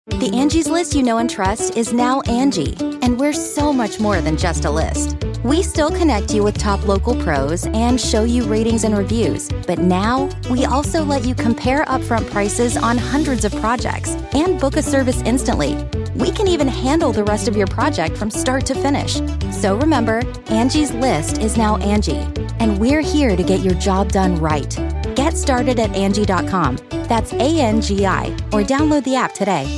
The Angie's List you know and trust is now Angie, and we're so much more than just a list. We still connect you with top local pros and show you ratings and reviews, but now we also let you compare upfront prices on hundreds of projects and book a service instantly. We can even handle the rest of your project from start to finish. So remember, Angie's List is now Angie, and we're here to get your job done right. Get started at Angie.com. That's ANGI, or download the app today.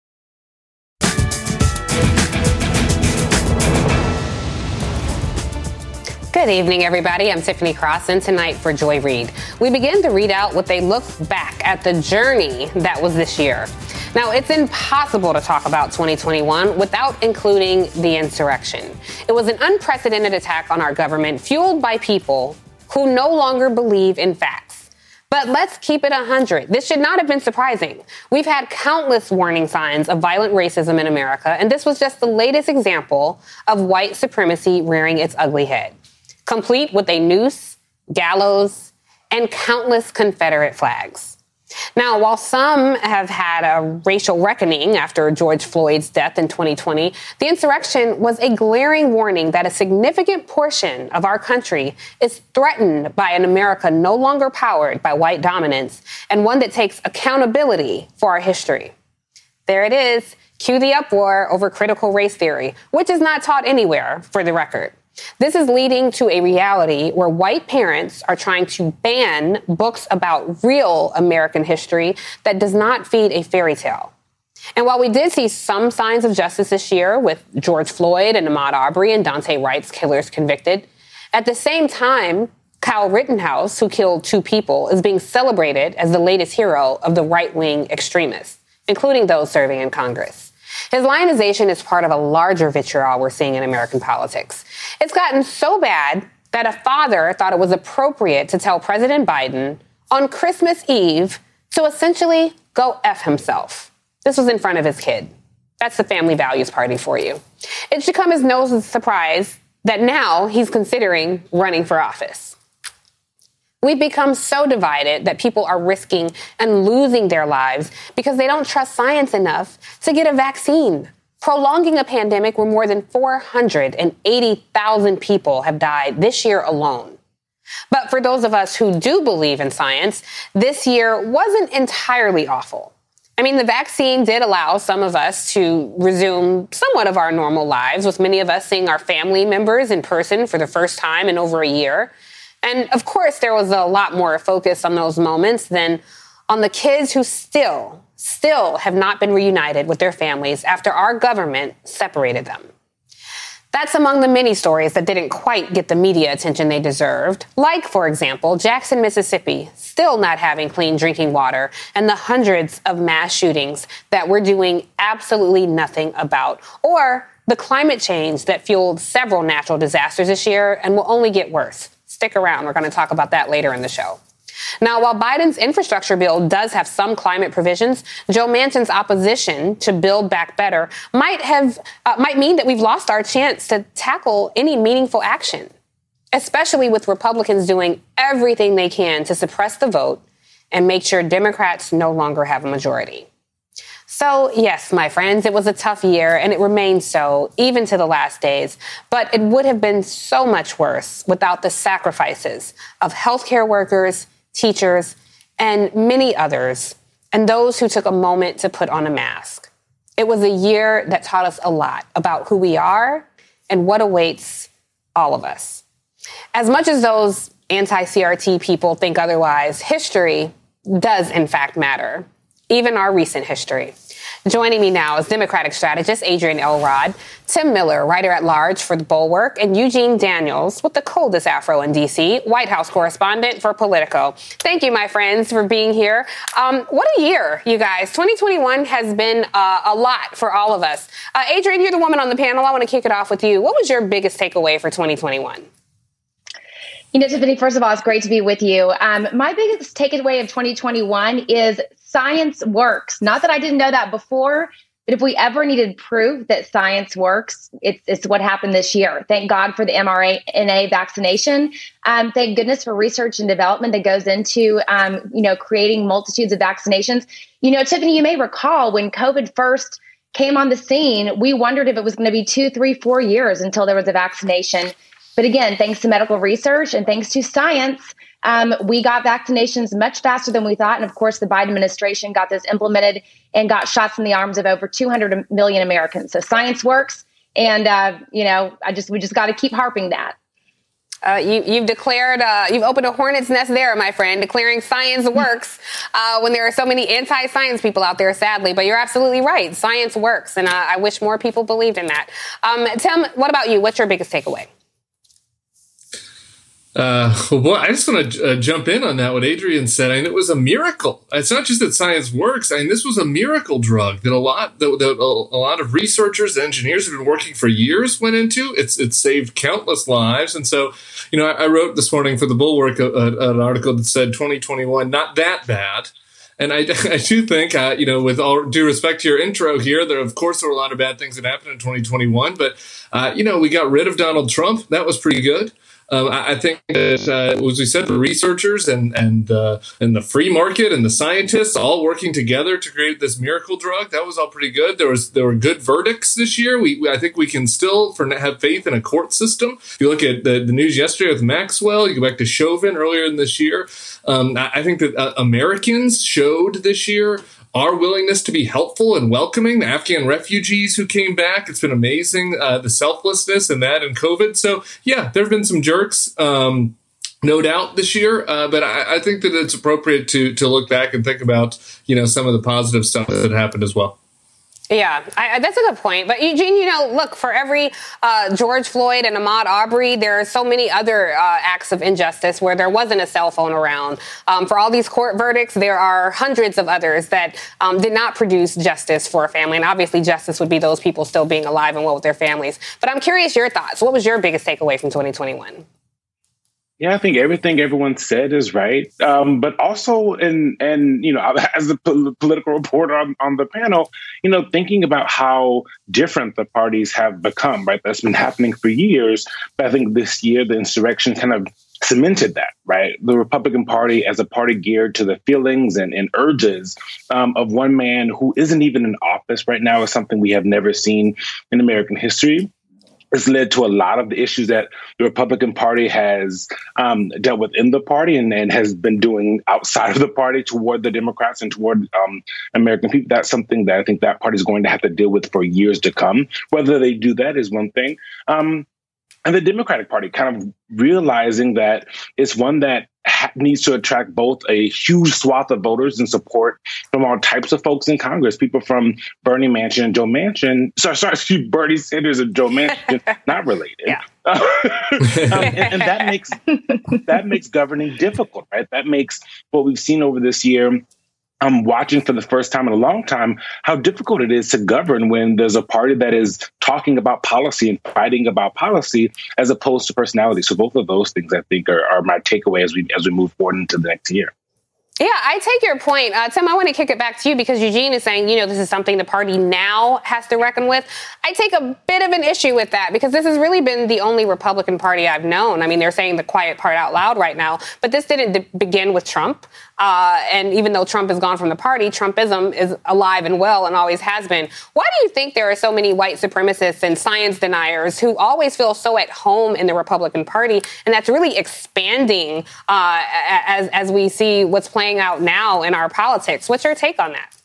Good evening, everybody. I'm Tiffany Cross, and tonight for Joy Reid, we begin to read out what they look back at the journey that was this year. Now, it's impossible to talk about 2021 without including the insurrection. It was an unprecedented attack on our government fueled by people who no longer believe in facts. But let's keep it 100. This should not have been surprising. We've had countless warning signs of violent racism in America, and this was just the latest example of white supremacy rearing its ugly head, complete with a noose, gallows, and countless Confederate flags. Now, while some have had a racial reckoning after George Floyd's death in 2020, the insurrection was a glaring warning that a significant portion of our country is threatened by an America no longer powered by white dominance, and one that takes accountability for our history. There it is. Cue the uproar over critical race theory, which is not taught anywhere, for the record. This is leading to a reality where white parents are trying to ban books about real American history that does not feed a fairy tale. And while we did see some signs of justice this year with George Floyd and Ahmaud Arbery and Daunte Wright's killers convicted, at the same time, Kyle Rittenhouse, who killed 2 people, is being celebrated as the latest hero of the right-wing extremists, including those serving in Congress. His lionization is part of a larger vitriol we're seeing in American politics. It's gotten so bad that a father thought it was appropriate to tell President Biden on Christmas Eve to essentially go F himself. This was in front of his kid. That's the family values party for you. It should come as no surprise that now he's considering running for office. We've become so divided that people are risking and losing their lives because they don't trust science enough to get a vaccine, prolonging a pandemic where more than 480,000 people have died this year alone. But for those of us who do believe in science, this year wasn't entirely awful. I mean, the vaccine did allow some of us to resume somewhat of our normal lives, with many of us seeing our family members in person for the first time in over a year. And of course, there was a lot more focus on those moments than on the kids who still have not been reunited with their families after our government separated them. That's among the many stories that didn't quite get the media attention they deserved. Like, for example, Jackson, Mississippi, still not having clean drinking water, and the hundreds of mass shootings that we're doing absolutely nothing about. Or the climate change that fueled several natural disasters this year and will only get worse. Stick around. We're going to talk about that later in the show. Now, while Biden's infrastructure bill does have some climate provisions, Joe Manchin's opposition to Build Back Better might mean that we've lost our chance to tackle any meaningful action, especially with Republicans doing everything they can to suppress the vote and make sure Democrats no longer have a majority. So, yes, my friends, it was a tough year, and it remains so, even to the last days. But it would have been so much worse without the sacrifices of healthcare workers, teachers, and many others, and those who took a moment to put on a mask. It was a year that taught us a lot about who we are and what awaits all of us. As much as those anti-CRT people think otherwise, history does, in fact, matter. Even our recent history. Joining me now is Democratic strategist Adrian Elrod, Tim Miller, writer-at-large for The Bulwark, and Eugene Daniels, with the coldest afro in D.C., White House correspondent for Politico. Thank you, my friends, for being here. What a year, you guys. 2021 has been a lot for all of us. Adrian, you're the woman on the panel. I want to kick it off with you. What was your biggest takeaway for 2021? You know, Tiffany, first of all, it's great to be with you. My biggest takeaway of 2021 is science works. Not that I didn't know that before, But if we ever needed proof that science works, it's what happened this year. Thank God for the mRNA vaccination. Thank goodness for research and development that goes into, creating multitudes of vaccinations. Tiffany, you may recall when COVID first came on the scene, we wondered if it was going to be 2, 3, 4 years until there was a vaccination. But again, thanks to medical research and thanks to science, we got vaccinations much faster than we thought. And of course, the Biden administration got this implemented and got shots in the arms of over 200 million Americans. So science works. And, we just got to keep harping that. You've declared, you've opened a hornet's nest there, my friend, declaring science works when there are so many anti-science people out there, sadly. But you're absolutely right. Science works. And I wish more people believed in that. Tim, what about you? What's your biggest takeaway? I just want to jump in on that, what Adrienne said. I mean, it was a miracle. It's not just that science works. I mean, this was a miracle drug that a lot of researchers and engineers have been working for years went into. It's saved countless lives. And so, I wrote this morning for the Bulwark an article that said 2021, not that bad. And I do think, with all due respect to your intro here, there were a lot of bad things that happened in 2021. But, we got rid of Donald Trump. That was pretty good. I think that, as we said, the researchers and the free market and the scientists all working together to create this miracle drug, that was all pretty good. There were good verdicts this year. I think we can still have faith in a court system. If you look at the news yesterday with Maxwell, you go back to Chauvin earlier in this year. I think that Americans showed this year our willingness to be helpful and welcoming. The Afghan refugees who came back, it's been amazing, the selflessness and that and COVID. So, yeah, there have been some jerks, no doubt, this year. But I think that it's appropriate to look back and think about, some of the positive stuff that happened as well. Yeah, that's a good point. But Eugene, look, for every George Floyd and Ahmaud Arbery, there are so many other acts of injustice where there wasn't a cell phone around. For all these court verdicts, there are hundreds of others that did not produce justice for a family. And obviously justice would be those people still being alive and well with their families. But I'm curious your thoughts. What was your biggest takeaway from 2021? Yeah, I think everything everyone said is right. But also, and as a political reporter on the panel, thinking about how different the parties have become, right? That's been happening for years. But I think this year, the insurrection kind of cemented that, right? The Republican Party as a party geared to the feelings and urges of one man who isn't even in office right now is something we have never seen in American history. It's led to a lot of the issues that the Republican Party has dealt with in the party and has been doing outside of the party toward the Democrats and toward American people. That's something that I think that party is going to have to deal with for years to come. Whether they do that is one thing. And the Democratic Party kind of realizing that it's one that needs to attract both a huge swath of voters and support from all types of folks in Congress, people from Bernie Manchin and Joe Manchin. Bernie Sanders and Joe Manchin, not related. Yeah. And that makes governing difficult, right? That makes what we've seen over this year. I'm watching for the first time in a long time how difficult it is to govern when there's a party that is talking about policy and fighting about policy as opposed to personality. So both of those things, I think, are my takeaway as we move forward into the next year. Yeah, I take your point. Tim, I want to kick it back to you because Eugene is saying, this is something the party now has to reckon with. I take a bit of an issue with that because this has really been the only Republican Party I've known. I mean, they're saying the quiet part out loud right now, but this didn't begin with Trump. And even though Trump is gone from the party, Trumpism is alive and well and always has been. Why do you think there are so many white supremacists and science deniers who always feel so at home in the Republican Party? And that's really expanding as we see what's playing out now in our politics. What's your take on that?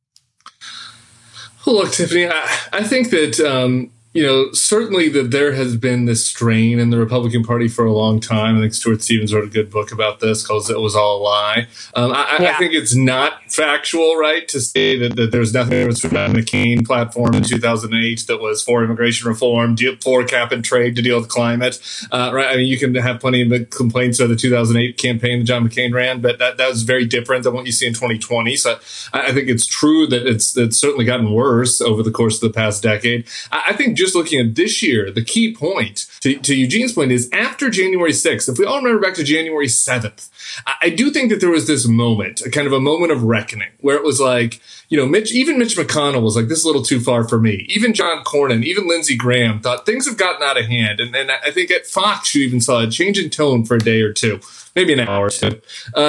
Well, look, Tiffany, I think that, certainly that there has been this strain in the Republican Party for a long time. I think Stuart Stevens wrote a good book about this called It Was All a Lie. I think it's not factual, right, to say that there's nothing different from the McCain platform in 2008 that was for immigration reform, for cap and trade to deal with climate, right? I mean, you can have plenty of complaints of the 2008 campaign that John McCain ran, but that was very different than what you see in 2020. So I think it's true that it's certainly gotten worse over the course of the past decade. I think just looking at this year, the key point to Eugene's point is after January 6th, if we all remember back to January 7th, I do think that there was this moment, a kind of a moment of reckoning where it was like, Mitch McConnell was like, this is a little too far for me. Even John Cornyn, even Lindsey Graham thought things have gotten out of hand. And I think at Fox, you even saw a change in tone for a day or two, maybe an hour or two.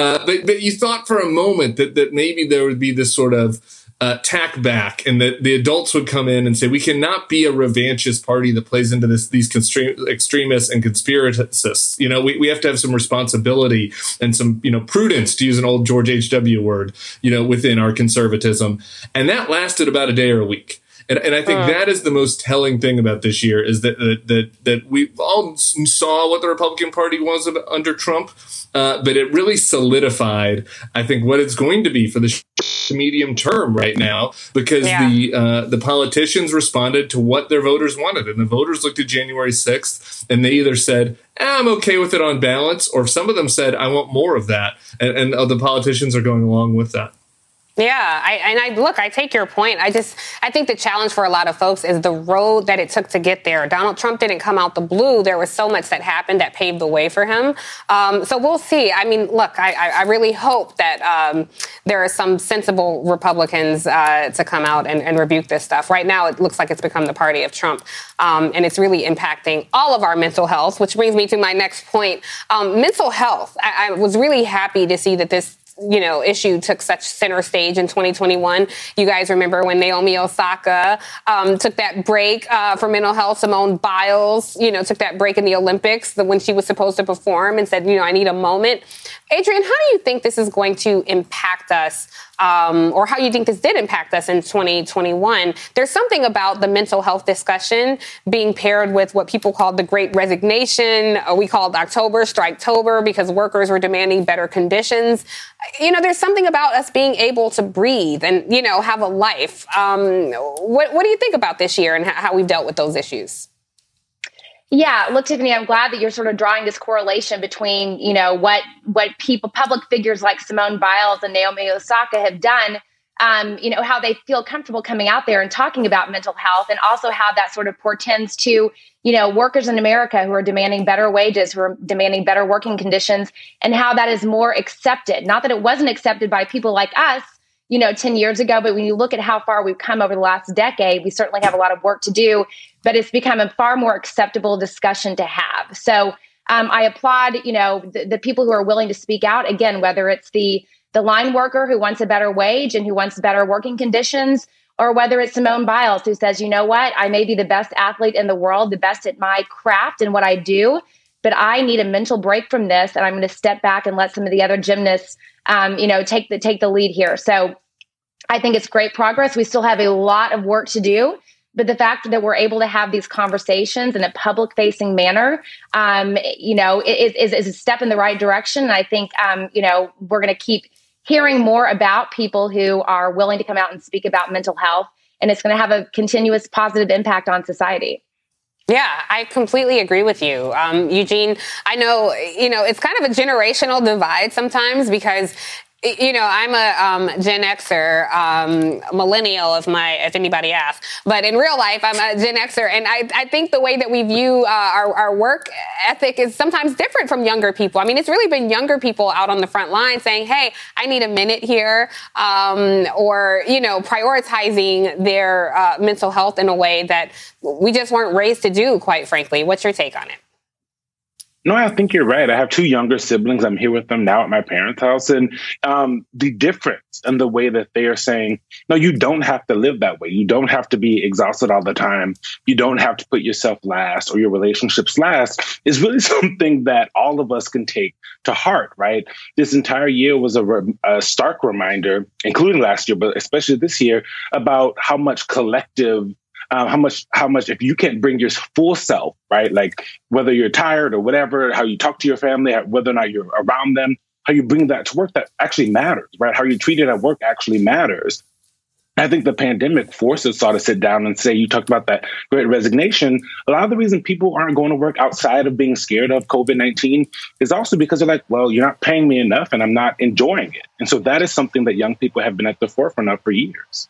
But you thought for a moment that maybe there would be this sort of tack back, and that the adults would come in and say, we cannot be a revanchist party that plays into these extremists and conspiracists. We have to have some responsibility and some, prudence, to use an old George H.W. word, within our conservatism. And that lasted about a day or a week. And I think that is the most telling thing about this year, is that we all saw what the Republican Party was under Trump, but it really solidified, I think, what it's going to be for the medium term right now, because the politicians responded to what their voters wanted, and the voters looked at January 6th and they either said, I'm okay with it on balance, or some of them said, I want more of that, and the politicians are going along with that. Yeah, I take your point. I think the challenge for a lot of folks is the road that it took to get there. Donald Trump didn't come out the blue. There was so much that happened that paved the way for him. So we'll see. I mean, look, I really hope that there are some sensible Republicans to come out and rebuke this stuff. Right now, it looks like it's become the party of Trump, and it's really impacting all of our mental health, which brings me to my next point. Mental health. I was really happy to see that this issue took such center stage in 2021. You guys remember when Naomi Osaka took that break for mental health. Simone Biles, took that break in the Olympics when she was supposed to perform and said, I need a moment. Adrian, how do you think this is going to impact us, or how you think this did impact us in 2021? There's something about the mental health discussion being paired with what people called the Great Resignation. We called October Striketober, because workers were demanding better conditions. There's something about us being able to breathe and, have a life. What do you think about this year and how we've dealt with those issues? Yeah, look, Tiffany, I'm glad that you're sort of drawing this correlation between, what public figures like Simone Biles and Naomi Osaka have done, how they feel comfortable coming out there and talking about mental health, and also how that sort of portends to, workers in America who are demanding better wages, who are demanding better working conditions, and how that is more accepted. Not that it wasn't accepted by people like us, 10 years ago, but when you look at how far we've come over the last decade, we certainly have a lot of work to do, but it's become a far more acceptable discussion to have. So I applaud, the people who are willing to speak out, again, whether it's the line worker who wants a better wage and who wants better working conditions, or whether it's Simone Biles who says, I may be the best athlete in the world, the best at my craft and what I do, but I need a mental break from this, and I'm going to step back and let some of the other gymnasts, take the lead here. So I think it's great progress. We still have a lot of work to do, but the fact that we're able to have these conversations in a public-facing manner, is a step in the right direction. And I think, we're going to keep hearing more about people who are willing to come out and speak about mental health, and it's going to have a continuous positive impact on society. Yeah, I completely agree with you. Eugene, I know, it's kind of a generational divide sometimes, because I'm a Gen Xer, millennial, if anybody asks. But in real life, I'm a Gen Xer. And I think the way that we view our work ethic is sometimes different from younger people. I mean, it's really been younger people out on the front line saying, hey, I need a minute here, or, prioritizing their mental health in a way that we just weren't raised to do, quite frankly. What's your take on it? No, I think you're right. I have two younger siblings. I'm here with them now at my parents' house. And the difference in the way that they are saying, no, you don't have to live that way. You don't have to be exhausted all the time. You don't have to put yourself last or your relationships last, is really something that all of us can take to heart, right? This entire year was a stark reminder, including last year, but especially this year, about how much collective how much, if you can't bring your full self, right? Like whether you're tired or whatever, how you talk to your family, whether or not you're around them, how you bring that to work, that actually matters, right? How you're treated at work actually matters. I think the pandemic forced us all to sit down and say, you talked about that Great Resignation. A lot of the reason people aren't going to work outside of being scared of COVID-19 is also because they're like, well, you're not paying me enough and I'm not enjoying it. And so that is something that young people have been at the forefront of for years.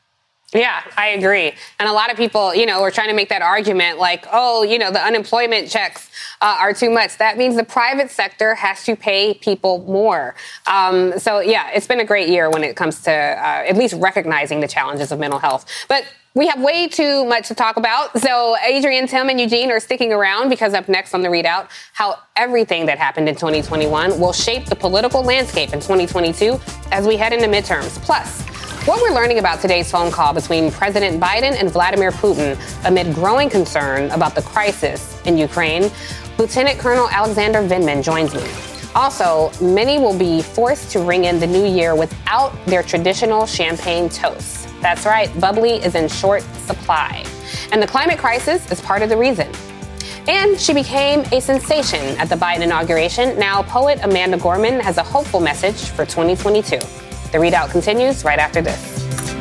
Yeah, I agree. And a lot of people, are trying to make that argument like, the unemployment checks are too much. That means the private sector has to pay people more. It's been a great year when it comes to at least recognizing the challenges of mental health. But we have way too much to talk about. So Adrienne, Tim, and Eugene are sticking around because up next on the Readout, how everything that happened in 2021 will shape the political landscape in 2022 as we head into midterms. Plus, what we're learning about today's phone call between President Biden and Vladimir Putin amid growing concern about the crisis in Ukraine. Lieutenant Colonel Alexander Vindman joins me. Also, many will be forced to ring in the new year without their traditional champagne toast. That's right, bubbly is in short supply. And the climate crisis is part of the reason. And she became a sensation at the Biden inauguration. Now, poet Amanda Gorman has a hopeful message for 2022. The Readout continues right after this.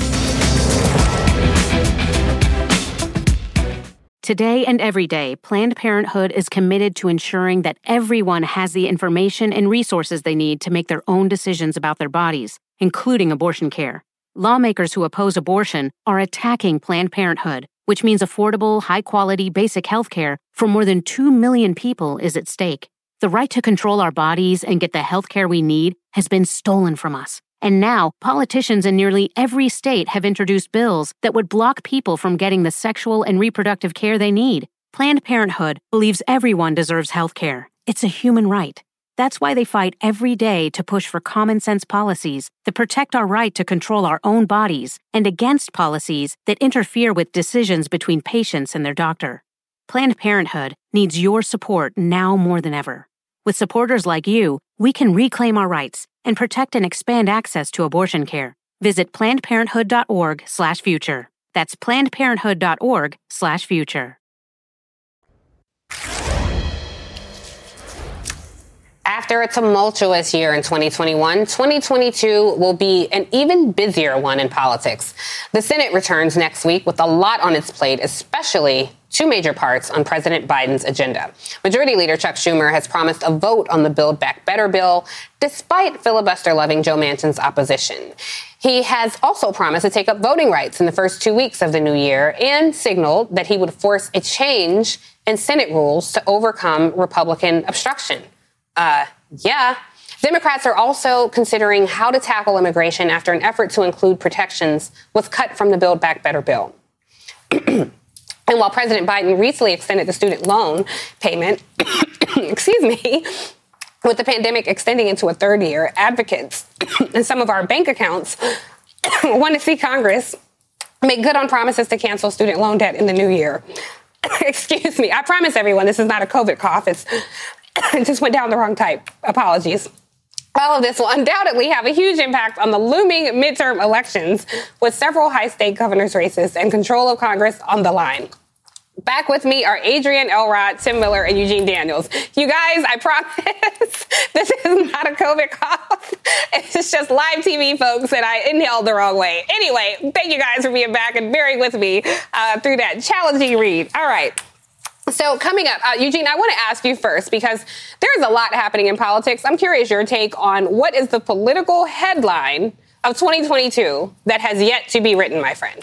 Today and every day, Planned Parenthood is committed to ensuring that everyone has the information and resources they need to make their own decisions about their bodies, including abortion care. Lawmakers who oppose abortion are attacking Planned Parenthood, which means affordable, high-quality, basic health care for more than 2 million people is at stake. The right to control our bodies and get the health care we need has been stolen from us. And now, politicians in nearly every state have introduced bills that would block people from getting the sexual and reproductive care they need. Planned Parenthood believes everyone deserves health care. It's a human right. That's why they fight every day to push for common-sense policies that protect our right to control our own bodies and against policies that interfere with decisions between patients and their doctor. Planned Parenthood needs your support now more than ever. With supporters like you, we can reclaim our rights and protect and expand access to abortion care. Visit PlannedParenthood.org/future. That's PlannedParenthood.org/future. After a tumultuous year in 2021, 2022 will be an even busier one in politics. The Senate returns next week with a lot on its plate, especially two major parts on President Biden's agenda. Majority Leader Chuck Schumer has promised a vote on the Build Back Better bill, despite filibuster-loving Joe Manchin's opposition. He has also promised to take up voting rights in the first 2 weeks of the new year and signaled that he would force a change in Senate rules to overcome Republican obstruction. Democrats are also considering how to tackle immigration after an effort to include protections was cut from the Build Back Better bill. And while President Biden recently extended the student loan payment, with the pandemic extending into a third year, advocates and some of our bank accounts want to see Congress make good on promises to cancel student loan debt in the new year. I promise everyone this is not a COVID cough. It just went down the wrong type. Apologies. All of this will undoubtedly have a huge impact on the looming midterm elections, with several high-stake governor's races and control of Congress on the line. Back with me are Adrienne Elrod, Tim Miller, and Eugene Daniels. You guys, I promise this is not a COVID cough. It's just live TV, folks, and I inhaled the wrong way. Anyway, thank you guys for being back and bearing with me through that challenging read. All right. So coming up, Eugene, I want to ask you first, because there's a lot happening in politics. I'm curious your take on what is the political headline of 2022 that has yet to be written, my friend.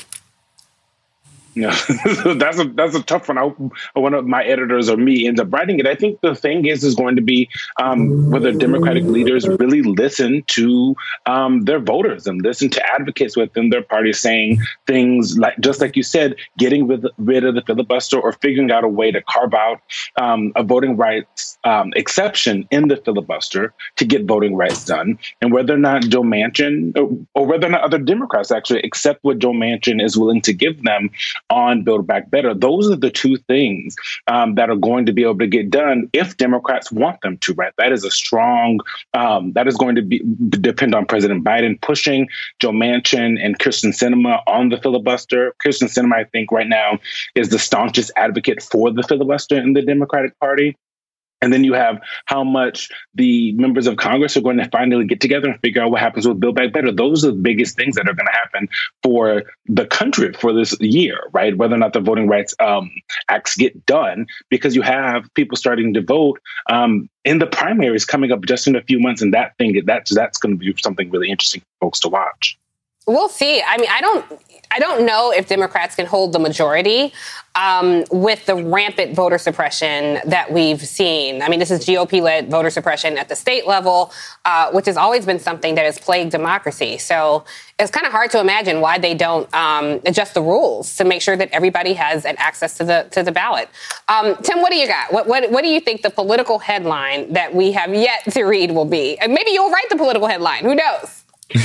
Yeah, that's a tough one. One of my editors or me ends up writing it. I think the thing is going to be whether Democratic leaders really listen to their voters and listen to advocates within their party saying things like, just like you said, getting rid of the filibuster or figuring out a way to carve out a voting rights exception in the filibuster to get voting rights done, and whether or not Joe Manchin or whether or not other Democrats actually accept what Joe Manchin is willing to give them on Build Back Better. Those are the two things that are going to be able to get done if Democrats want them to, right? That is a strong, that is going to depend on President Biden pushing Joe Manchin and Kyrsten Sinema on the filibuster. Kyrsten Sinema, I think right now, is the staunchest advocate for the filibuster in the Democratic Party. And then you have how much the members of Congress are going to finally get together and figure out what happens with Build Back Better. Those are the biggest things that are going to happen for the country for this year, right? Whether or not the voting rights acts get done, because you have people starting to vote in the primaries coming up just in a few months. And that's going to be something really interesting for folks to watch. We'll see. I mean, I don't know if Democrats can hold the majority with the rampant voter suppression that we've seen. I mean, this is GOP-led voter suppression at the state level, which has always been something that has plagued democracy. So it's kind of hard to imagine why they don't adjust the rules to make sure that everybody has an access to the ballot. Tim, what do you got? What do you think the political headline that we have yet to read will be? And maybe you'll write the political headline. Who knows?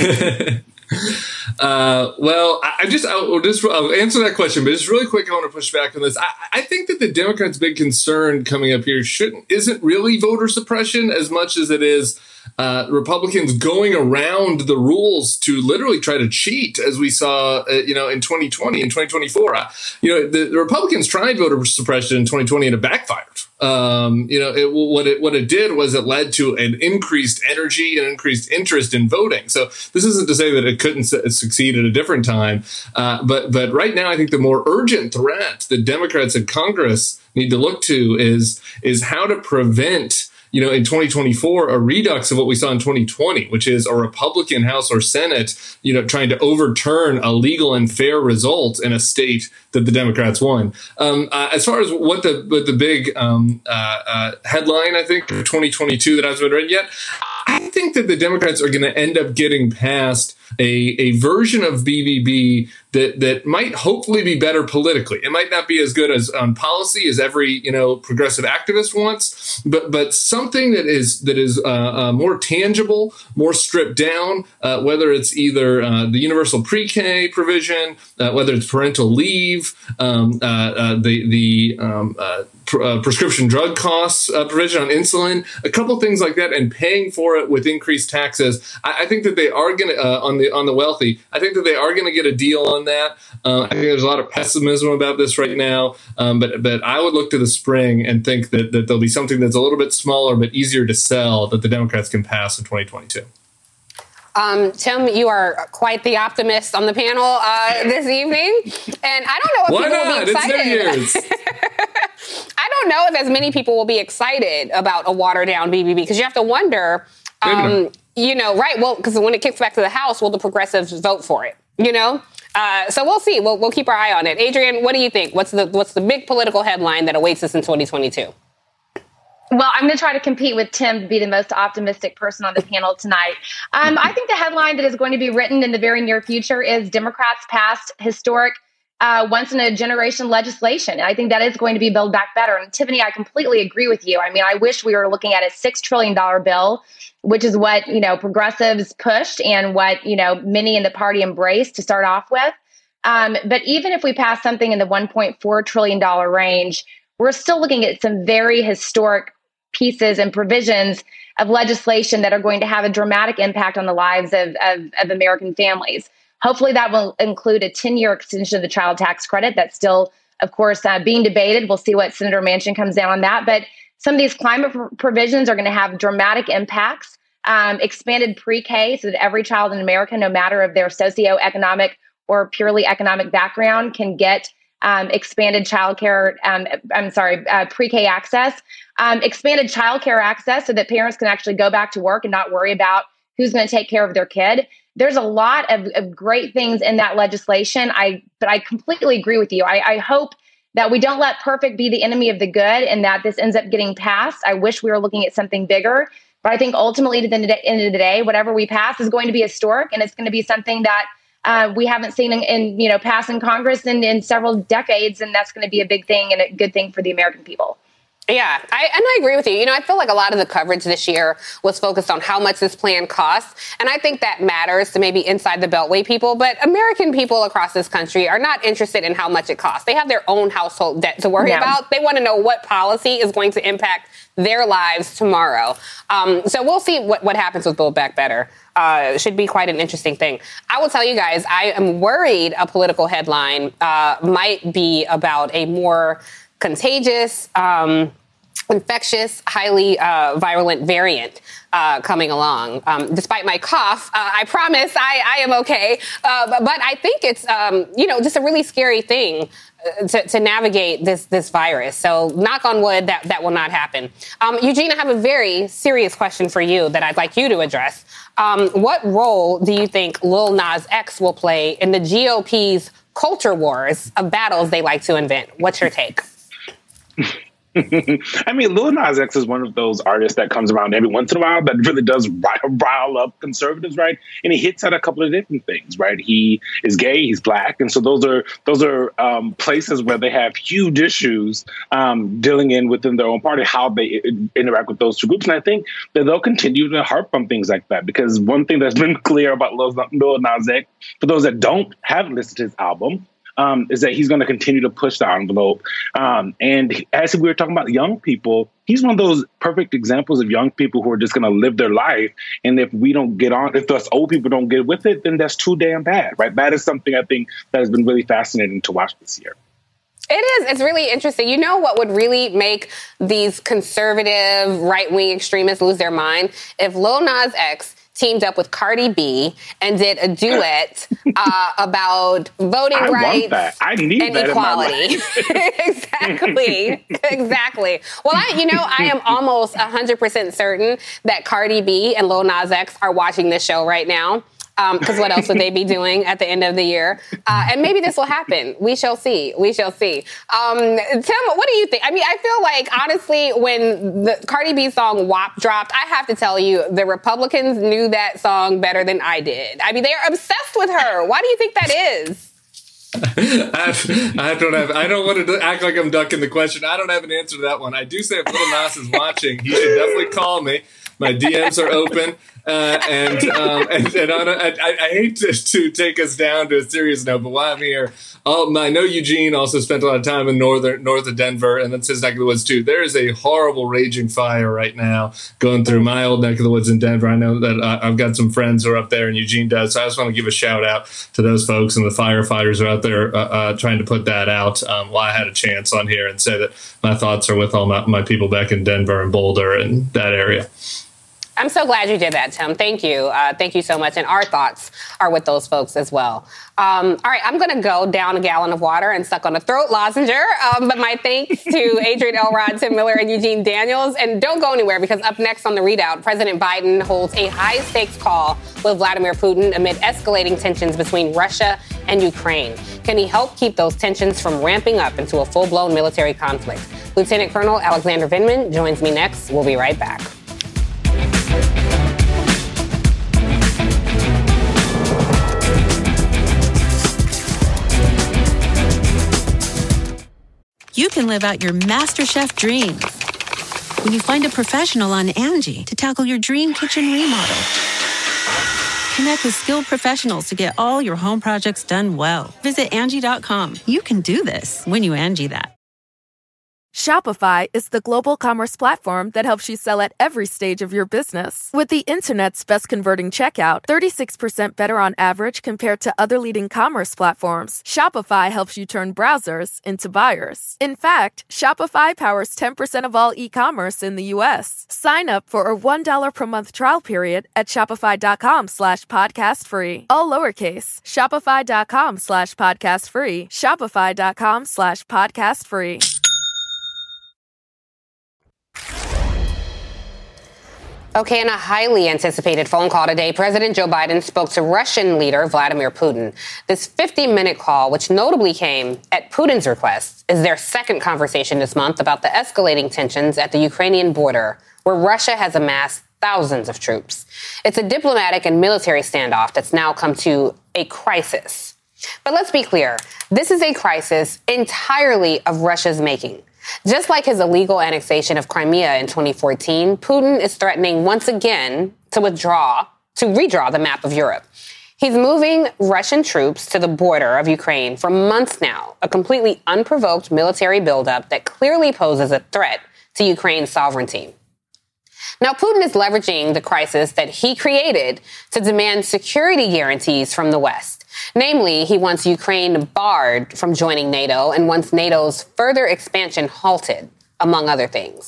Well, I'll answer that question, but just really quick, I want to push back on this. I think that the Democrats' big concern coming up here isn't really voter suppression as much as it is Republicans going around the rules to literally try to cheat, as we saw, in 2020 and 2024. The Republicans tried voter suppression in 2020 and it backfired. What it did was it led to an increased energy and increased interest in voting. So this isn't to say that it couldn't succeed at a different time. But right now, I think the more urgent threat that Democrats in Congress need to look to is how to prevent in 2024, a redux of what we saw in 2020, which is a Republican House or Senate, trying to overturn a legal and fair result in a state that the Democrats won. As far as what the big headline, I think, for 2022 that hasn't been read yet, I think that the Democrats are going to end up getting past a version of BBB that might hopefully be better politically. It might not be as good as on policy as every progressive activist wants, but something that is more tangible, more stripped down. Whether it's either the universal pre-K provision, whether it's parental leave, prescription drug costs provision on insulin, a couple things like that, and paying for it with increased taxes. I think that they are going to on the wealthy. I think that they are going to get a deal on that. I think there's a lot of pessimism about this right now, but I would look to the spring and think that there'll be something that's a little bit smaller but easier to sell that the Democrats can pass in 2022. Tim, you are quite the optimist on the panel this evening, and I don't know if people will be excited. It's New Year's. I don't know if as many people will be excited about a watered-down BBB, because you have to wonder, right? Well, because when it kicks back to the House, will the progressives vote for it? So we'll see. We'll keep our eye on it. Adrienne, what do you think? What's the big political headline that awaits us in 2022? Well, I'm going to try to compete with Tim to be the most optimistic person on the panel tonight. I think the headline that is going to be written in the very near future is Democrats passed historic once-in-a-generation legislation. And I think that is going to be Build Back Better. And Tiffany, I completely agree with you. I mean, I wish we were looking at a $6 trillion bill, which is what, progressives pushed and what, many in the party embraced to start off with. But even if we pass something in the $1.4 trillion range, we're still looking at some very historic pieces and provisions of legislation that are going to have a dramatic impact on the lives of American families. Hopefully that will include a 10-year extension of the child tax credit. That's still, of course, being debated. We'll see what Senator Manchin comes down on that. But some of these climate provisions are going to have dramatic impacts. Expanded pre-K so that every child in America, no matter of their socioeconomic or purely economic background, can get expanded childcare, pre-K access, expanded childcare access so that parents can actually go back to work and not worry about who's going to take care of their kid. There's a lot of great things in that legislation. But I completely agree with you. I hope that we don't let perfect be the enemy of the good and that this ends up getting passed. I wish we were looking at something bigger. But I think ultimately, at the end of the day, whatever we pass is going to be historic, and it's going to be something that we haven't seen in pass in Congress in several decades, and that's going to be a big thing and a good thing for the American people. Yeah, I agree with you. I feel like a lot of the coverage this year was focused on how much this plan costs. And I think that matters to maybe inside the Beltway people. But American people across this country are not interested in how much it costs. They have their own household debt to worry about. They want to know what policy is going to impact their lives tomorrow. So we'll see what happens with Build Back Better. It should be quite an interesting thing. I will tell you guys, I am worried a political headline might be about a more contagious infectious, highly virulent variant coming along. Despite my cough, I promise I am okay. But I think it's, just a really scary thing to navigate this virus. So knock on wood, that will not happen. Eugene, I have a very serious question for you that I'd like you to address. What role do you think Lil Nas X will play in the GOP's culture wars of battles they like to invent? What's your take? I mean, Lil Nas X is one of those artists that comes around every once in a while that really does rile up conservatives, right? And he hits at a couple of different things, right? He is gay, he's black, and so those are places where they have huge issues dealing within their own party, how they interact with those two groups. And I think that they'll continue to harp on things like that, because one thing that's been clear about Lil Nas X, for those that haven't listened to his album, is that he's going to continue to push the envelope. And as we were talking about young people, he's one of those perfect examples of young people who are just going to live their life. And if we don't get on, if us old people don't get with it, then that's too damn bad, right? That is something I think that has been really fascinating to watch this year. It is. It's really interesting. You know what would really make these conservative right-wing extremists lose their mind? If Lil Nas X teamed up with Cardi B and did a duet about voting rights and equality. Exactly. Well, I am almost 100% certain that Cardi B and Lil Nas X are watching this show right now. Because what else would they be doing at the end of the year? And maybe this will happen. We shall see. Tim, what do you think? I mean, I feel like, honestly, when the Cardi B song WAP dropped, I have to tell you, the Republicans knew that song better than I did. I mean, they are obsessed with her. Why do you think that is? I don't want to act like I'm ducking the question. I don't have an answer to that one. I do say if Lil Nas is watching, he should definitely call me. My DMs are open. I hate to take us down to a serious note, but while I'm here, I know Eugene also spent a lot of time in north of Denver, and that's his neck of the woods too. There is a horrible raging fire right now going through my old neck of the woods in Denver. I know that I've got some friends who are up there, and Eugene does. So I just want to give a shout out to those folks, and the firefighters are out there trying to put that out. While I had a chance on here and say that my thoughts are with all my people back in Denver and Boulder and that area. I'm so glad you did that, Tim. Thank you. Thank you so much. And our thoughts are with those folks as well. All right, I'm going to go down a gallon of water and suck on a throat lozenger. But my thanks to Adrian Elrod, Tim Miller, and Eugene Daniels. And don't go anywhere, because up next on The Readout, President Biden holds a high-stakes call with Vladimir Putin amid escalating tensions between Russia and Ukraine. Can he help keep those tensions from ramping up into a full-blown military conflict? Lieutenant Colonel Alexander Vindman joins me next. We'll be right back. You can live out your MasterChef dreams when you find a professional on Angie to tackle your dream kitchen remodel. Connect with skilled professionals to get all your home projects done well. Visit Angie.com. You can do this when you Angie that. Shopify is the global commerce platform that helps you sell at every stage of your business. With the internet's best converting checkout, 36% better on average compared to other leading commerce platforms, Shopify helps you turn browsers into buyers. In fact, Shopify powers 10% of all e-commerce in the U.S. Sign up for a $1 per month trial period at shopify.com/podcast-free. All lowercase, shopify.com/podcast-free, shopify.com/podcast-free. Okay, in a highly anticipated phone call today, President Joe Biden spoke to Russian leader Vladimir Putin. This 50-minute call, which notably came at Putin's request, is their second conversation this month about the escalating tensions at the Ukrainian border, where Russia has amassed thousands of troops. It's a diplomatic and military standoff that's now come to a crisis. But let's be clear, this is a crisis entirely of Russia's making. Just like his illegal annexation of Crimea in 2014, Putin is threatening once again to redraw the map of Europe. He's moving Russian troops to the border of Ukraine for months now, a completely unprovoked military buildup that clearly poses a threat to Ukraine's sovereignty. Now, Putin is leveraging the crisis that he created to demand security guarantees from the West. Namely, he wants Ukraine barred from joining NATO and wants NATO's further expansion halted, among other things.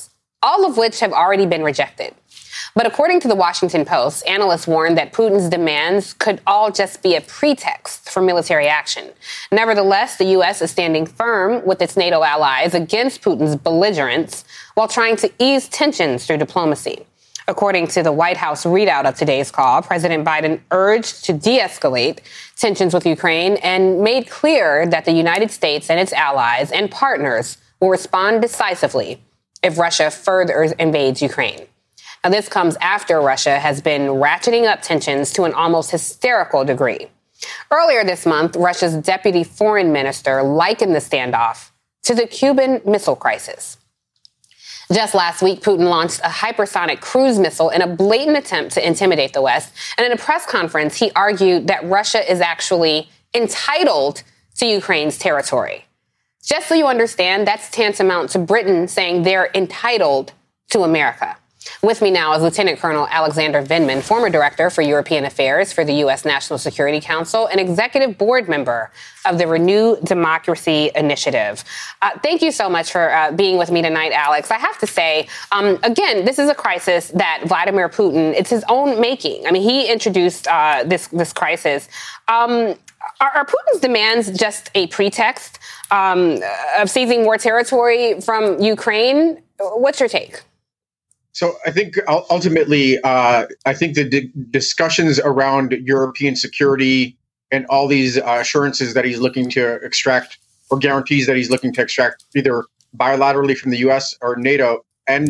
all of which have already been rejected. But according to the Washington Post, analysts warned that Putin's demands could all just be a pretext for military action. Nevertheless, the U.S. is standing firm with its NATO allies against Putin's belligerence while trying to ease tensions through diplomacy. According to the White House readout of today's call, President Biden urged to de-escalate tensions with Ukraine and made clear that the United States and its allies and partners will respond decisively if Russia further invades Ukraine. Now, this comes after Russia has been ratcheting up tensions to an almost hysterical degree. Earlier this month, Russia's deputy foreign minister likened the standoff to the Cuban Missile Crisis. Just last week, Putin launched a hypersonic cruise missile in a blatant attempt to intimidate the West. And in a press conference, he argued that Russia is actually entitled to Ukraine's territory. Just so you understand, that's tantamount to Britain saying they're entitled to America. With me now is Lieutenant Colonel Alexander Vindman, former Director for European Affairs for the U.S. National Security Council and Executive Board Member of the Renew Democracy Initiative. Thank you so much for being with me tonight, Alex. I have to say, again, this is a crisis that Vladimir Putin, it's his own making. I mean, he introduced this crisis. Are Putin's demands just a pretext of seizing more territory from Ukraine? What's your take? So I think ultimately, I think the discussions around European security and all these assurances that he's looking to extract or guarantees that he's looking to extract either bilaterally from the U.S. or NATO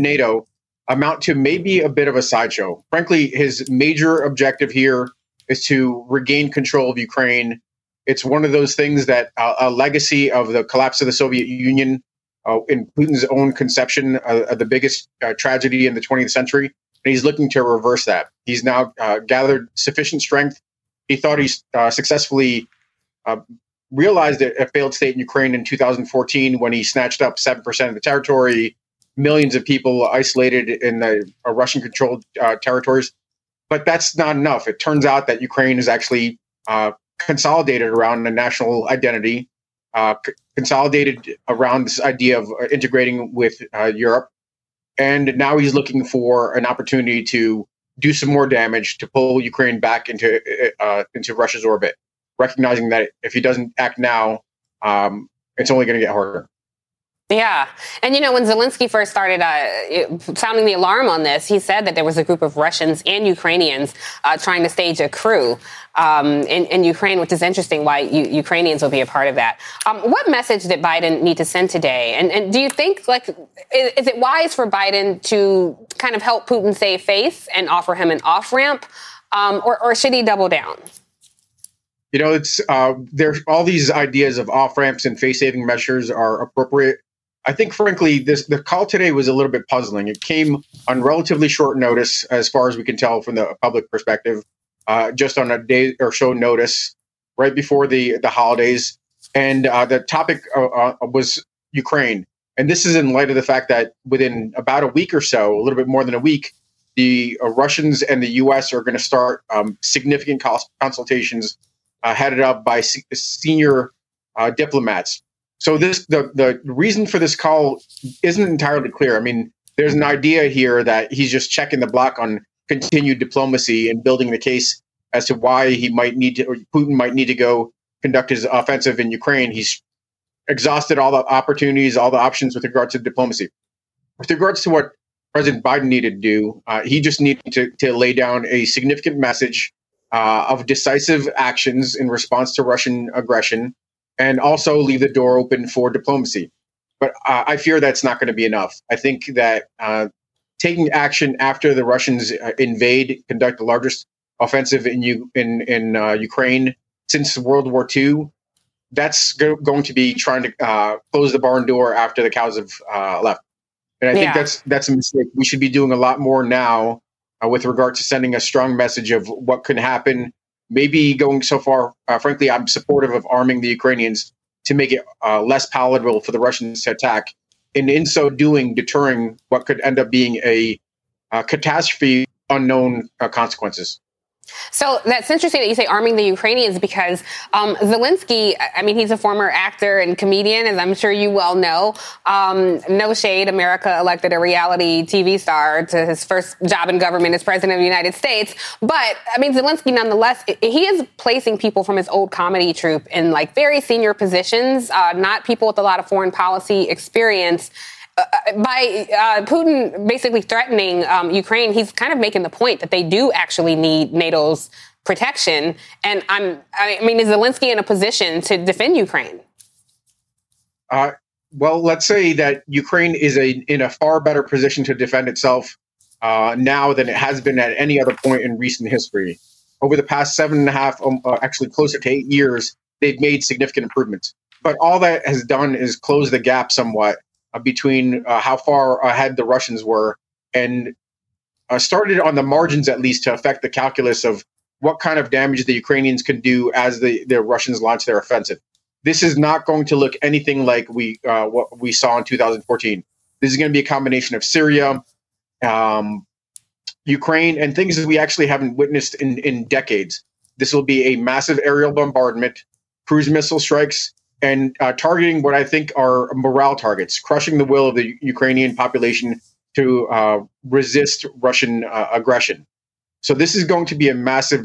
amount to maybe a bit of a sideshow. Frankly, his major objective here is to regain control of Ukraine. It's one of those things that a legacy of the collapse of the Soviet Union, in Putin's own conception, the biggest tragedy in the 20th century. And he's looking to reverse that. He's now gathered sufficient strength. He thought he successfully realized a failed state in Ukraine in 2014 when he snatched up 7% of the territory, millions of people isolated in the Russian-controlled territories. But that's not enough. It turns out that Ukraine is actually consolidated around a national identity, consolidated around this idea of integrating with Europe. And now he's looking for an opportunity to do some more damage, to pull Ukraine back into Russia's orbit, recognizing that if he doesn't act now, it's only going to get harder. Yeah. And, you know, when Zelensky first started sounding the alarm on this, he said that there was a group of Russians and Ukrainians trying to stage a coup in Ukraine, which is interesting why Ukrainians will be a part of that. What message did Biden need to send today? And do you think, like, is it wise for Biden to kind of help Putin save face and offer him an off-ramp, or should he double down? You know, it's there's all these ideas of off-ramps and face-saving measures are appropriate. I think, frankly, the call today was a little bit puzzling. It came on relatively short notice, as far as we can tell from the public perspective, just on a day or so notice, right before the holidays. And the topic was Ukraine. And this is in light of the fact that within about a week or so, a little bit more than a week, the Russians and the U.S. are going to start significant consultations headed up by senior diplomats. So the reason for this call isn't entirely clear. I mean, there's an idea here that he's just checking the block on continued diplomacy and building the case as to why he might need to, or Putin might need to go conduct his offensive in Ukraine. He's exhausted all the opportunities, all the options with regards to diplomacy. With regards to what President Biden needed to do, he just needed to lay down a significant message of decisive actions in response to Russian aggression, and also leave the door open for diplomacy. But I fear that's not going to be enough. I think that taking action after the Russians conduct the largest offensive in Ukraine since World War II, that's going to be trying to close the barn door after the cows have left. And I think that's a mistake. We should be doing a lot more now with regard to sending a strong message of what could happen. Maybe going so far, frankly, I'm supportive of arming the Ukrainians to make it less palatable for the Russians to attack. And in so doing, deterring what could end up being a catastrophe, unknown consequences. So that's interesting that you say arming the Ukrainians, because Zelensky, I mean, he's a former actor and comedian, as I'm sure you well know. No shade, America elected a reality TV star to his first job in government as president of the United States. But, I mean, Zelensky, nonetheless, he is placing people from his old comedy troupe in, like, very senior positions, not people with a lot of foreign policy experience. By Putin basically threatening Ukraine, he's kind of making the point that they do actually need NATO's protection. And I mean, is Zelensky in a position to defend Ukraine? Well, let's say that Ukraine is in a far better position to defend itself now than it has been at any other point in recent history. Over the past 7.5, actually closer to 8 years, they've made significant improvements. But all that has done is close the gap somewhat between how far ahead the Russians were, and started on the margins at least to affect the calculus of what kind of damage the Ukrainians can do as the Russians launch their offensive. This is not going to look anything like what we saw in 2014. This is going to be a combination of Syria, Ukraine, and things that we actually haven't witnessed in decades. This will be a massive aerial bombardment, cruise missile strikes, and targeting what I think are morale targets, crushing the will of the Ukrainian population to resist Russian aggression. So this is going to be a massive.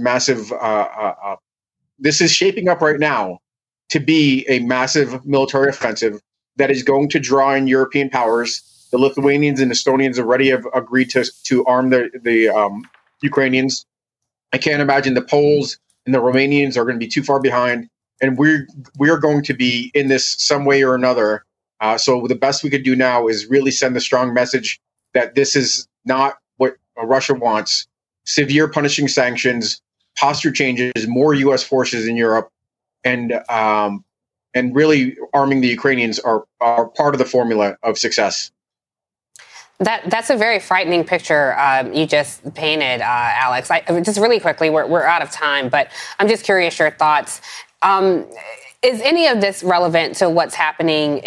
This is shaping up right now to be a massive military offensive that is going to draw in European powers. The Lithuanians and Estonians already have agreed to arm the Ukrainians. I can't imagine the Poles and the Romanians are going to be too far behind. And we're going to be in this some way or another. So the best we could do now is really send the strong message that this is not what Russia wants. Severe punishing sanctions, posture changes, more U.S. forces in Europe, and really arming the Ukrainians are part of the formula of success. That's a very frightening picture you just painted, Alex. Just really quickly, we're out of time, but I'm just curious your thoughts. Is any of this relevant to what's happening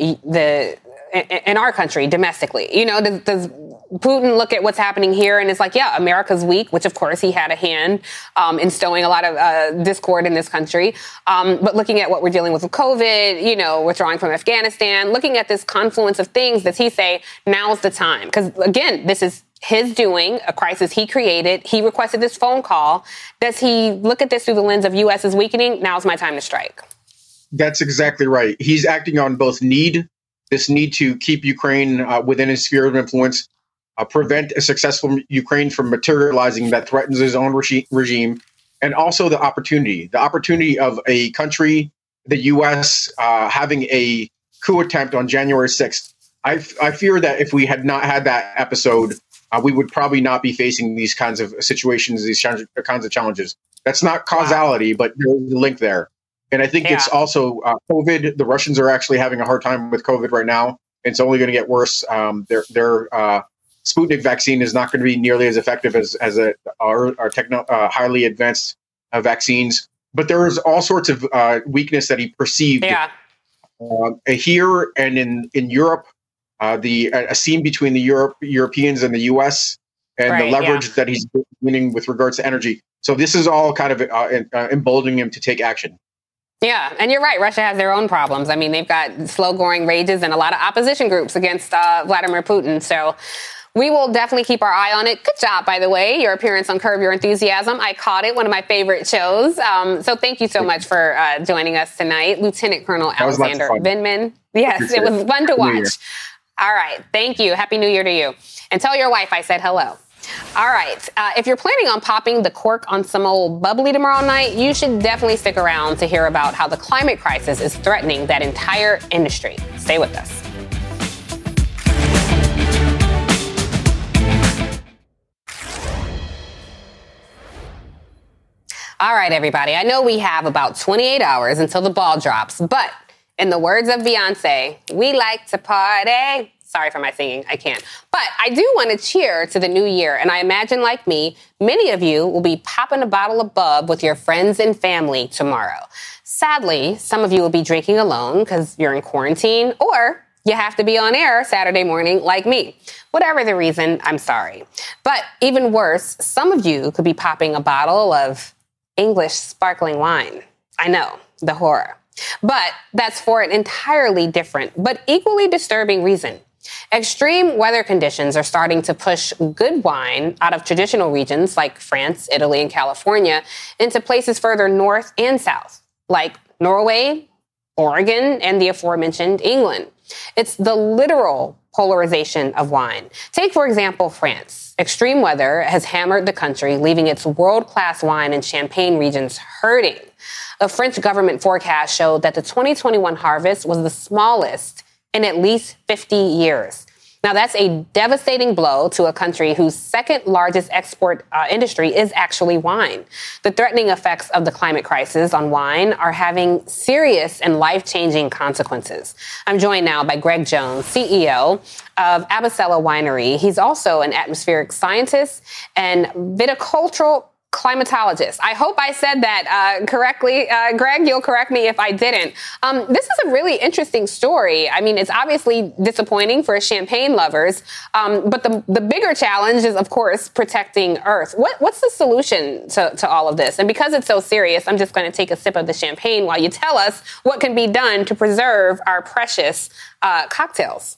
in our country domestically? You know, does Putin look at what's happening here and it's like, yeah, America's weak, which of course he had a hand in stowing a lot of discord in this country. But looking at what we're dealing with COVID, you know, withdrawing from Afghanistan, looking at this confluence of things, does he say now's the time? Because again, this is his doing, a crisis he created. He requested this phone call. Does he look at this through the lens of U.S. is weakening? Now's my time to strike. That's exactly right. He's acting on both this need to keep Ukraine within his sphere of influence, prevent a successful Ukraine from materializing that threatens his own regime, and also the opportunity of a country, the U.S., having a coup attempt on January 6th. I fear that if we had not had that episode, we would probably not be facing these kinds of situations, these kinds of challenges. That's not causality, but there's a link there. And I think it's also COVID. The Russians are actually having a hard time with COVID right now. It's only going to get worse. Their Sputnik vaccine is not going to be nearly as effective as our highly advanced vaccines. But there is all sorts of weakness that he perceived here and in Europe. A seam between the Europeans and the U.S. and the leverage that he's winning with regards to energy. So this is all kind of emboldening him to take action. Yeah, and you're right. Russia has their own problems. I mean, they've got slow-growing rages and a lot of opposition groups against Vladimir Putin. So we will definitely keep our eye on it. Good job, by the way, your appearance on Curb Your Enthusiasm. I caught it, one of my favorite shows. So thank you so much for joining us tonight, Lieutenant Colonel Alexander Vindman. Yes, it was fun to watch. All right. Thank you. Happy New Year to you. And tell your wife I said hello. All right. If you're planning on popping the cork on some old bubbly tomorrow night, you should definitely stick around to hear about how the climate crisis is threatening that entire industry. Stay with us. All right, everybody. I know we have about 28 hours until the ball drops, but in the words of Beyonce, we like to party. Sorry for my singing. I can't. But I do want to cheer to the new year. And I imagine, like me, many of you will be popping a bottle of Bub with your friends and family tomorrow. Sadly, some of you will be drinking alone because you're in quarantine, or you have to be on air Saturday morning like me. Whatever the reason, I'm sorry. But even worse, some of you could be popping a bottle of English sparkling wine. I know, the horror. But that's for an entirely different but equally disturbing reason. Extreme weather conditions are starting to push good wine out of traditional regions like France, Italy, and California into places further north and south, like Norway, Oregon, and the aforementioned England. It's the literal polarization of wine. Take, for example, France. Extreme weather has hammered the country, leaving its world-class wine and champagne regions hurting. A French government forecast showed that the 2021 harvest was the smallest in at least 50 years. Now, that's a devastating blow to a country whose second largest export industry is actually wine. The threatening effects of the climate crisis on wine are having serious and life-changing consequences. I'm joined now by Greg Jones, CEO of Abbasella Winery. He's also an atmospheric scientist and viticultural climatologist. I hope I said that correctly. Greg, you'll correct me if I didn't. This is a really interesting story. I mean, it's obviously disappointing for champagne lovers, but the bigger challenge is, of course, protecting Earth. What's the solution to all of this? And because it's so serious, I'm just going to take a sip of the champagne while you tell us what can be done to preserve our precious cocktails.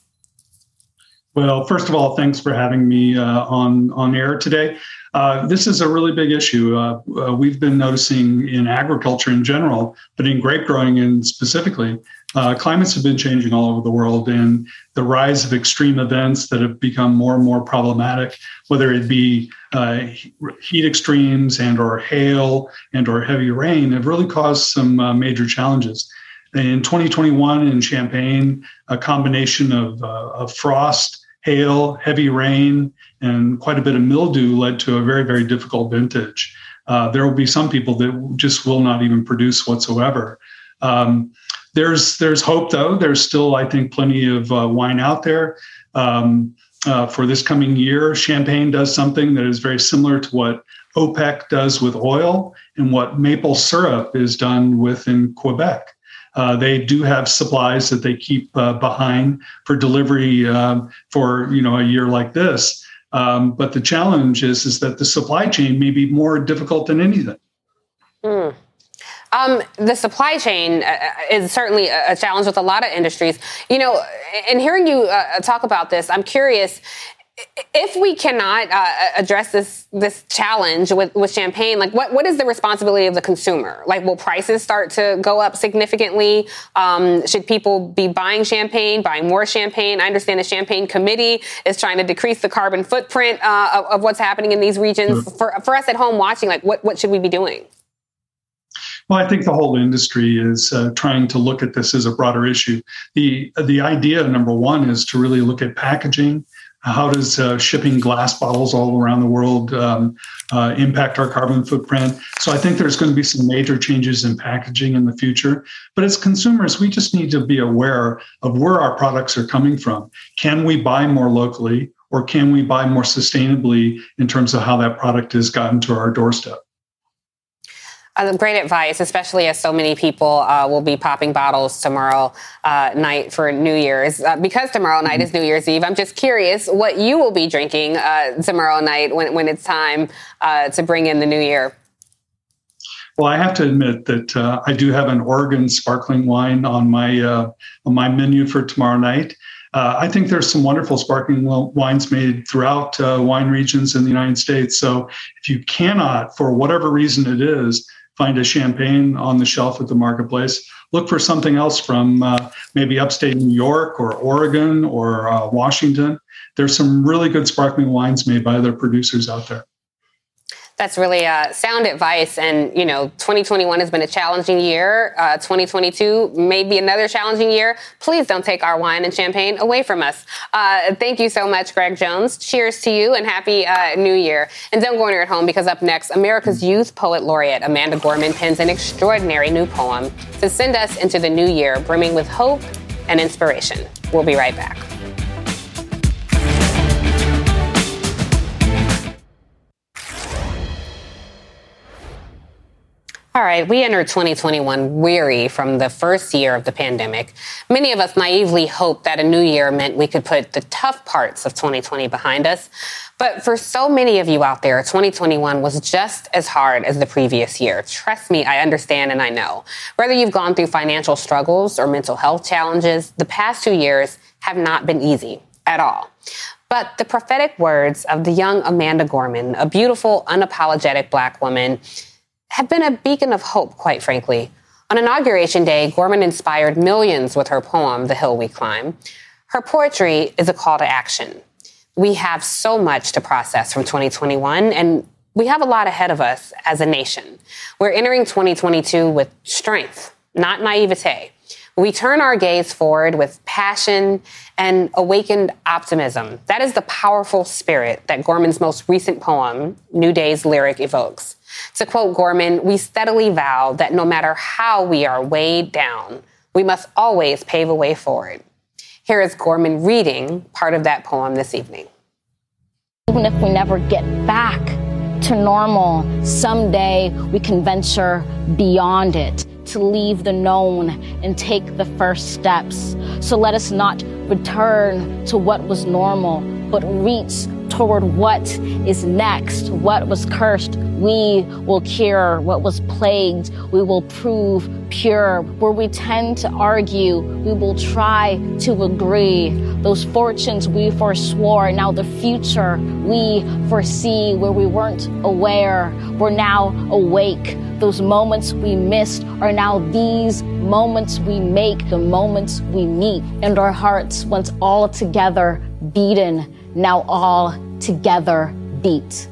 Well, first of all, thanks for having me on air today. This is a really big issue. We've been noticing in agriculture in general, but in grape growing and specifically, climates have been changing all over the world, and the rise of extreme events that have become more and more problematic, whether it be heat extremes and or hail and or heavy rain, have really caused some major challenges. In 2021 in Champagne, a combination of frost, hail, heavy rain, and quite a bit of mildew led to a very, very difficult vintage. There will be some people that just will not even produce whatsoever. There's hope, though. There's still, I think, plenty of wine out there. For this coming year, Champagne does something that is very similar to what OPEC does with oil and what maple syrup is done with in Quebec. They do have supplies that they keep behind for delivery for a year like this. But the challenge is that the supply chain may be more difficult than anything. The supply chain is certainly a challenge with a lot of industries. And hearing you talk about this, I'm curious, if we cannot address this challenge with champagne, like what is the responsibility of the consumer? Like, will prices start to go up significantly? Should people be buying more champagne? I understand the Champagne Committee is trying to decrease the carbon footprint of what's happening in these regions. Sure. For us at home watching, like what should we be doing? Well, I think the whole industry is trying to look at this as a broader issue. The idea, number one, is to really look at packaging. How does shipping glass bottles all around the world impact our carbon footprint? So I think there's going to be some major changes in packaging in the future. But as consumers, we just need to be aware of where our products are coming from. Can we buy more locally, or can we buy more sustainably in terms of how that product has gotten to our doorstep? Great advice, especially as so many people will be popping bottles tomorrow night for New Year's. Because tomorrow night is New Year's Eve, I'm just curious what you will be drinking tomorrow night when it's time to bring in the new year. Well, I have to admit that I do have an Oregon sparkling wine on my menu for tomorrow night. I think there's some wonderful sparkling wines made throughout wine regions in the United States. So if you cannot, for whatever reason it is, find a champagne on the shelf at the marketplace, look for something else from maybe upstate New York or Oregon or Washington. There's some really good sparkling wines made by other producers out there. That's really sound advice. And, 2021 has been a challenging year. 2022 may be another challenging year. Please don't take our wine and champagne away from us. Thank you so much, Greg Jones. Cheers to you and happy New Year. And don't go anywhere at home, because up next, America's Youth Poet Laureate Amanda Gorman pens an extraordinary new poem to send us into the new year, brimming with hope and inspiration. We'll be right back. All right, we entered 2021 weary from the first year of the pandemic. Many of us naively hoped that a new year meant we could put the tough parts of 2020 behind us. But for so many of you out there, 2021 was just as hard as the previous year. Trust me, I understand and I know. Whether you've gone through financial struggles or mental health challenges, the past 2 years have not been easy at all. But the prophetic words of the young Amanda Gorman, a beautiful, unapologetic Black woman, have been a beacon of hope, quite frankly. On Inauguration Day, Gorman inspired millions with her poem, The Hill We Climb. Her poetry is a call to action. We have so much to process from 2021, and we have a lot ahead of us as a nation. We're entering 2022 with strength, not naivete. We turn our gaze forward with passion and awakened optimism. That is the powerful spirit that Gorman's most recent poem, New Day's lyric, evokes. To quote Gorman, we steadily vow that no matter how we are weighed down, we must always pave a way forward. Here is Gorman reading part of that poem this evening. Even if we never get back to normal, someday we can venture beyond it, to leave the known and take the first steps. So let us not return to what was normal, but reach toward what is next. What was cursed, we will cure. What was plagued, we will prove pure. Where we tend to argue, we will try to agree. Those fortunes we forswore, now the future we foresee. Where we weren't aware, we're now awake. Those moments we missed are now these moments we make, the moments we meet. And our hearts, once all together beaten, now all together beat.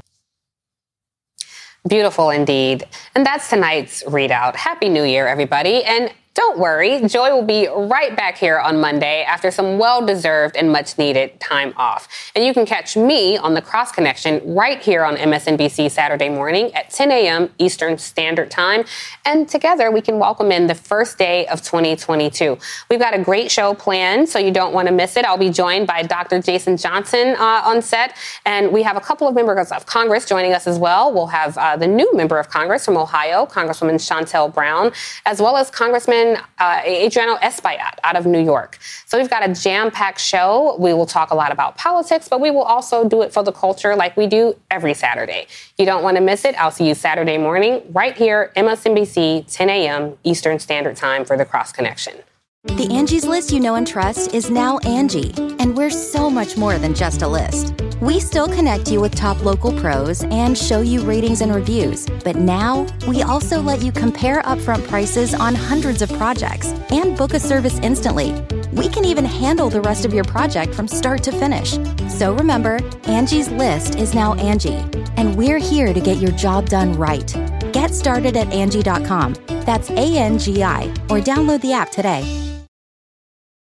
Beautiful indeed. And that's tonight's readout. Happy New Year, everybody. And don't worry, Joy will be right back here on Monday after some well-deserved and much-needed time off. And you can catch me on The Cross Connection right here on MSNBC Saturday morning at 10 a.m. Eastern Standard Time. And together we can welcome in the first day of 2022. We've got a great show planned, so you don't want to miss it. I'll be joined by Dr. Jason Johnson on set. And we have a couple of members of Congress joining us as well. We'll have the new member of Congress from Ohio, Congresswoman Shontel Brown, as well as Congressman Adriano Espaillat out of New York. So we've got a jam-packed show. We will talk a lot about politics, but we will also do it for the culture like we do every Saturday. You don't want to miss it. I'll see you Saturday morning right here, MSNBC, 10 a.m. Eastern Standard Time for The Cross Connection. The Angie's List you know and trust is now Angie, and we're so much more than just a list. We still connect you with top local pros and show you ratings and reviews, but now we also let you compare upfront prices on hundreds of projects and book a service instantly. We can even handle the rest of your project from start to finish. So remember, Angie's List is now Angie, and we're here to get your job done right. Get started at Angie.com. That's ANGI, or download the app today.